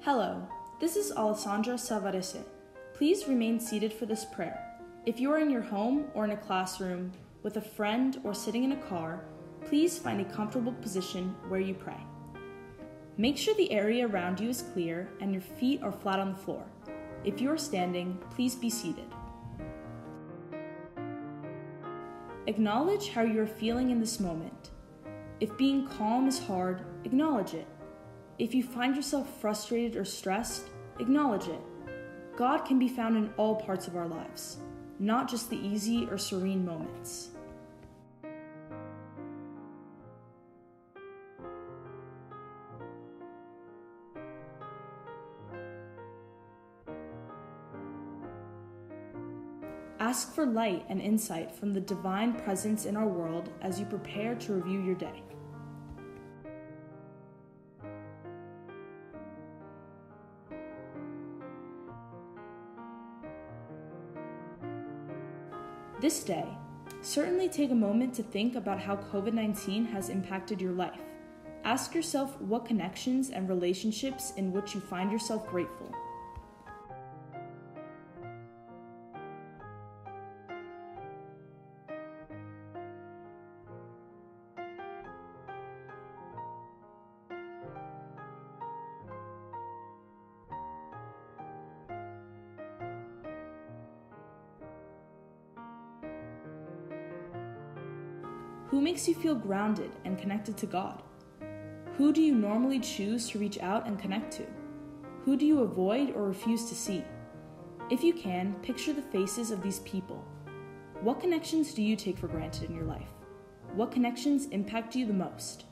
Hello, this is Alessandra Savarese. Please remain seated for this prayer. If you are in your home or in a classroom, with a friend or sitting in a car, please find a comfortable position where you pray. Make sure the area around you is clear and your feet are flat on the floor. If you are standing, please be seated. Acknowledge how you are feeling in this moment. If being calm is hard, acknowledge it. If you find yourself frustrated or stressed, acknowledge it. God can be found in all parts of our lives, not just the easy or serene moments. Ask for light and insight from the divine presence in our world as you prepare to review your day. This day, certainly take a moment to think about how COVID-19 has impacted your life. Ask yourself what connections and relationships in which you find yourself grateful. Who makes you feel grounded and connected to God? Who do you normally choose to reach out and connect to? Who do you avoid or refuse to see? If you can, picture the faces of these people. What connections do you take for granted in your life? What connections impact you the most?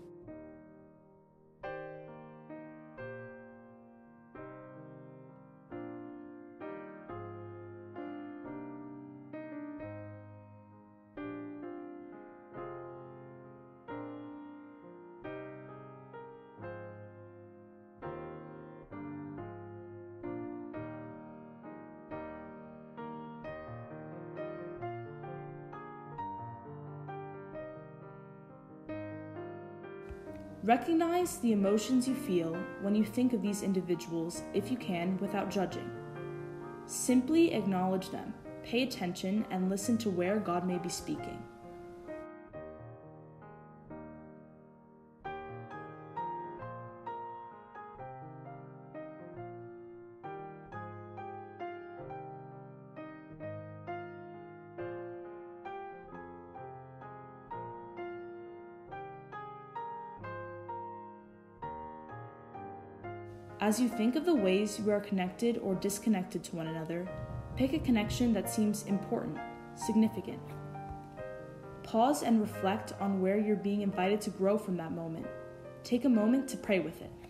Recognize the emotions you feel when you think of these individuals, if you can, without judging. Simply acknowledge them, pay attention, and listen to where God may be speaking. As you think of the ways you are connected or disconnected to one another, pick a connection that seems important, significant. Pause and reflect on where you're being invited to grow from that moment. Take a moment to pray with it.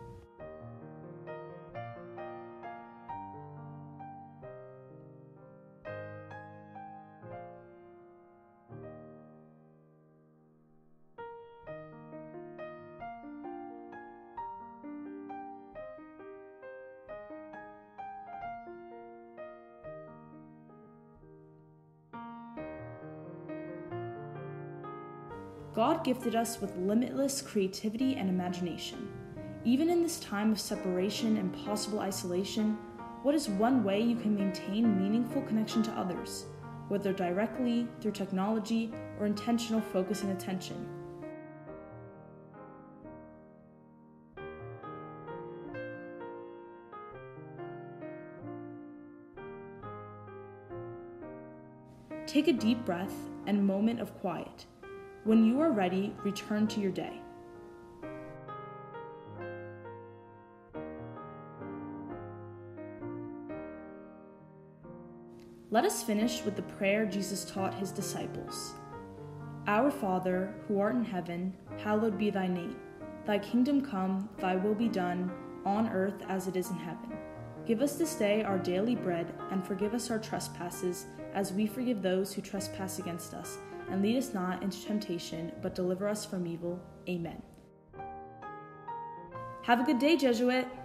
God gifted us with limitless creativity and imagination. Even in this time of separation and possible isolation, what is one way you can maintain meaningful connection to others, whether directly, through technology, or intentional focus and attention? Take a deep breath and a moment of quiet. When you are ready, return to your day. Let us finish with the prayer Jesus taught his disciples. Our Father, who art in heaven, hallowed be thy name. Thy kingdom come, thy will be done, on earth as it is in heaven. Give us this day our daily bread, and forgive us our trespasses, as we forgive those who trespass against us. And lead us not into temptation, but deliver us from evil. Amen. Have a good day, Jesuit!